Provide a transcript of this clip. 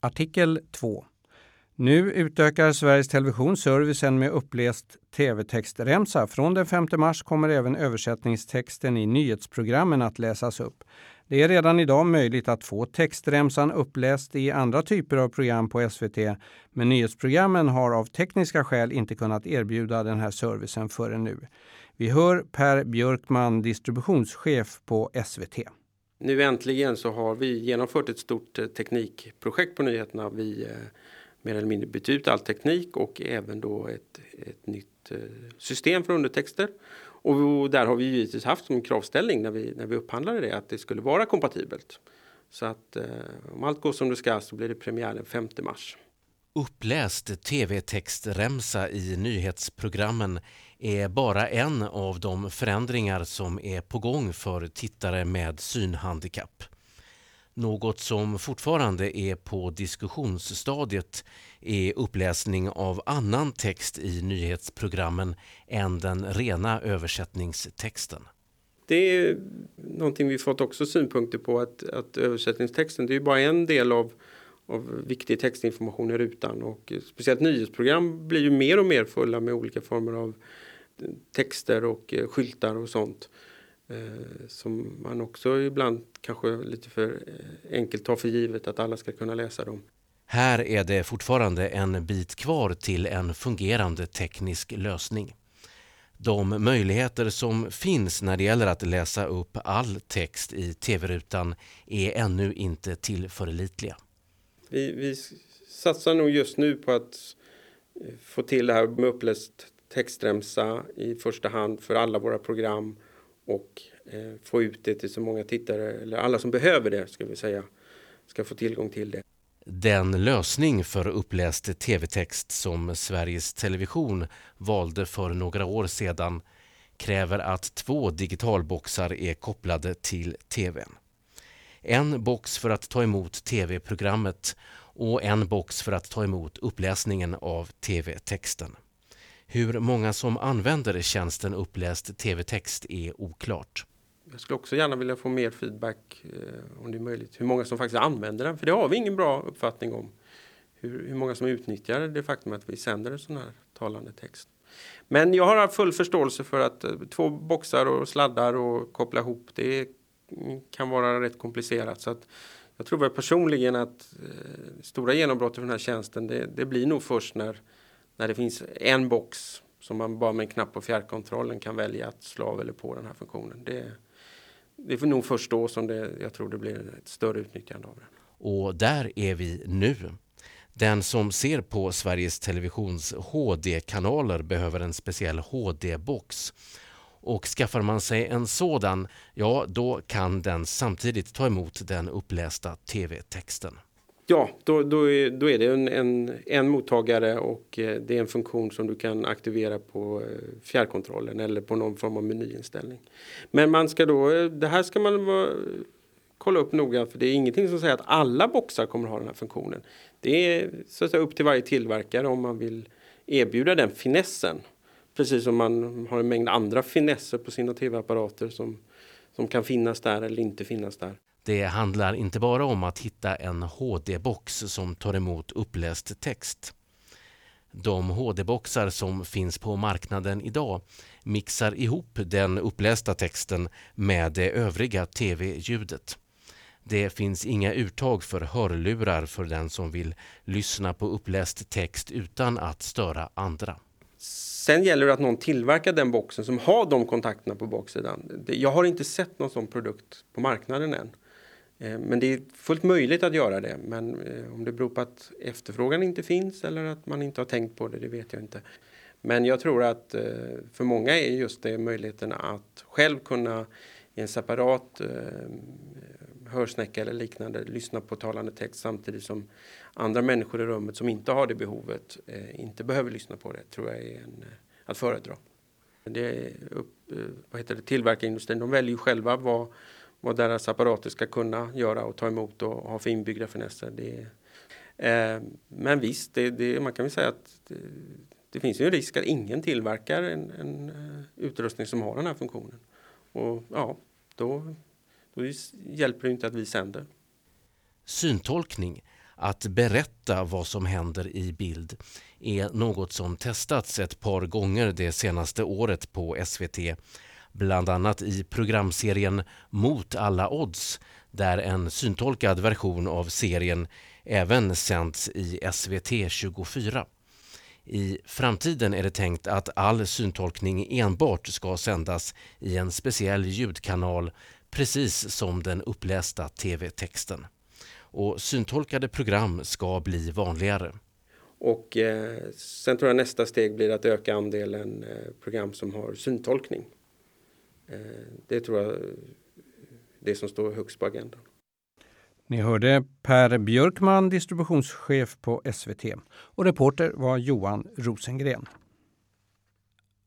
Artikel 2. Nu utökar Sveriges Television servicen med uppläst tv-textremsa. Från den 5 mars kommer även översättningstexten i nyhetsprogrammen att läsas upp. Det är redan idag möjligt att få textremsan uppläst i andra typer av program på SVT, men nyhetsprogrammen har av tekniska skäl inte kunnat erbjuda den här servicen förrän nu. Vi hör Per Björkman, distributionschef på SVT. Nu äntligen så har vi genomfört ett stort teknikprojekt på nyheterna. Vi mer eller mindre bytt ut all teknik och även då ett nytt system för undertexter. Och där har vi givetvis haft som kravställning när vi upphandlade det att det skulle vara kompatibelt. Så att om allt går som det ska så blir det premiär den 5 mars. Uppläst tv-textremsa i nyhetsprogrammen är bara en av de förändringar som är på gång för tittare med synhandikapp. Något som fortfarande är på diskussionsstadiet är uppläsning av annan text i nyhetsprogrammen än den rena översättningstexten. Det är någonting vi fått också synpunkter på att översättningstexten det är bara en del av viktig textinformation i rutan. Och speciellt nyhetsprogram blir ju mer och mer fulla med olika former av texter och skyltar och sånt. Som man också ibland kanske lite för enkelt tar för givet att alla ska kunna läsa dem. Här är det fortfarande en bit kvar till en fungerande teknisk lösning. De möjligheter som finns när det gäller att läsa upp all text i tv-rutan är ännu inte tillförlitliga. Vi satsar nog just nu på att få till det här med uppläst textremsa i första hand för alla våra program och få ut det till så många tittare, eller alla som behöver det ska vi säga, ska få tillgång till det. Den lösning för uppläst tv-text som Sveriges Television valde för några år sedan kräver att 2 digitalboxar är kopplade till tvn. En box för att ta emot tv-programmet och en box för att ta emot uppläsningen av tv-texten. Hur många som använder tjänsten uppläst tv-text är oklart. Jag skulle också gärna vilja få mer feedback om det är möjligt. Hur många som faktiskt använder den. För det har vi ingen bra uppfattning om. Hur många som utnyttjar det faktum att vi sänder en sån här talande text. Men jag har full förståelse för att 2 boxar och sladdar och koppla ihop det kan vara rätt komplicerat. Så att jag tror väl personligen att stora genombrott för den här tjänsten det blir nog först när det finns en box som man bara med en knapp på fjärrkontrollen kan välja att slå av eller på den här funktionen. Det är nog först då som jag tror det blir ett större utnyttjande av den. Och där är vi nu. Den som ser på Sveriges Televisions HD-kanaler behöver en speciell HD-box. Och skaffar man sig en sådan, ja då kan den samtidigt ta emot den upplästa tv-texten. Ja, då är det en mottagare och det är en funktion som du kan aktivera på fjärrkontrollen eller på någon form av menyinställning. Men det här ska man kolla upp noga för det är ingenting som säger att alla boxar kommer ha den här funktionen. Det är så att säga upp till varje tillverkare om man vill erbjuda den finessen. Precis som man har en mängd andra finesser på sina tv-apparater som kan finnas där eller inte finnas där. Det handlar inte bara om att hitta en HD-box som tar emot uppläst text. De HD-boxar som finns på marknaden idag mixar ihop den upplästa texten med det övriga tv-ljudet. Det finns inga uttag för hörlurar för den som vill lyssna på uppläst text utan att störa andra. Sen gäller det att någon tillverkar den boxen som har de kontakterna på baksidan. Jag har inte sett någon sån produkt på marknaden än. Men det är fullt möjligt att göra det. Men om det beror på att efterfrågan inte finns eller att man inte har tänkt på det, det vet jag inte. Men jag tror att för många är just det möjligheten att själv kunna i en separat hörsnäcka eller liknande lyssna på talande text samtidigt som andra människor i rummet som inte har det behovet inte behöver lyssna på det, tror jag är att föredra. Tillverkarindustrin, de väljer ju själva vad deras apparater ska kunna göra och ta emot och ha för inbyggda finesser. Men visst, man kan väl säga att det finns ju en risk att ingen tillverkar en utrustning som har den här funktionen. Och ja, då hjälper det inte att vi sänder. Syntolkning Att berätta vad som händer i bild är något som testats ett par gånger det senaste året på SVT. Bland annat i programserien Mot alla odds, där en syntolkad version av serien även sänds i SVT 24. I framtiden är det tänkt att all syntolkning enbart ska sändas i en speciell ljudkanal, precis som den upplästa tv-texten. Och syntolkade program ska bli vanligare. Och sen tror jag nästa steg blir att öka andelen program som har syntolkning. Det tror jag det som står högst på agendan. Ni hörde Per Björkman, distributionschef på SVT, och reporter var Johan Rosengren.